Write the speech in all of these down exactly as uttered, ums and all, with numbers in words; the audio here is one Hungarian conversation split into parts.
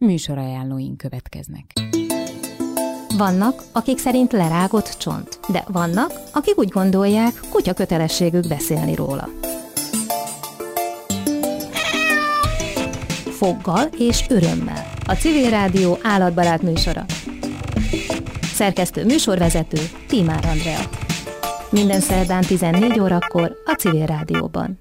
Műsorajánlóink következnek. Vannak, akik szerint lerágott csont, de vannak, akik úgy gondolják, kutya kötelességük beszélni róla. Foggal és örömmel. A Civil Rádió állatbarát műsora. Szerkesztő műsorvezető Tímár Andrea. Minden szerdán tizennégy órakor a Civil Rádióban.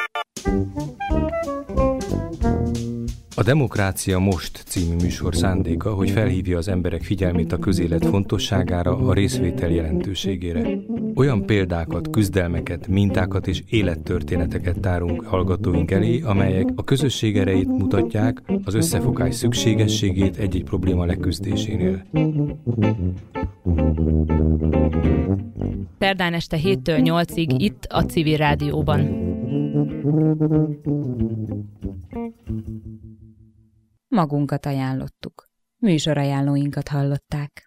A Demokrácia Most című műsor szándéka, hogy felhívja az emberek figyelmét a közélet fontosságára, a részvétel jelentőségére. Olyan példákat, küzdelmeket, mintákat és élettörténeteket tárunk hallgatóink elé, amelyek a közösség erejét mutatják, az összefogás szükségességét egy-egy probléma leküzdésénél. Szerdán este héttől nyolcig itt a Civil Rádióban. Magunkat ajánlottuk. Műsorajánlóinkat hallották.